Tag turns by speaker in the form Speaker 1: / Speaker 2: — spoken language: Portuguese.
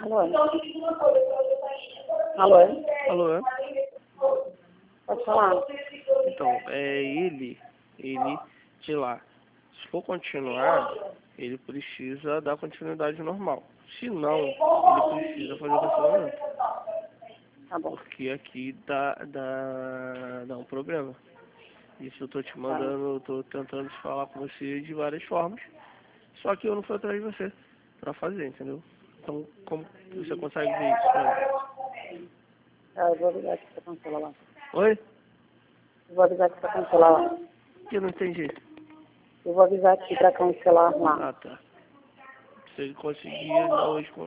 Speaker 1: Alô? Alô?
Speaker 2: Alô?
Speaker 1: Pode falar?
Speaker 2: Então, ele de lá. Se for continuar, ele precisa dar continuidade normal. Se não, ele precisa fazer o cancelamento.
Speaker 1: Tá bom.
Speaker 2: Porque aqui dá um problema. Isso eu tô te mandando, eu tô tentando falar com você de várias formas. Só que eu não fui atrás de você pra fazer, entendeu? Então, como você consegue ver isso pra mim?
Speaker 1: Eu vou avisar aqui pra cancelar lá.
Speaker 2: Oi?
Speaker 1: Eu vou avisar aqui pra cancelar lá.
Speaker 2: Que eu não entendi.
Speaker 1: Eu vou avisar aqui pra cancelar lá.
Speaker 2: Ah, tá. Se ele conseguir, ainda hoje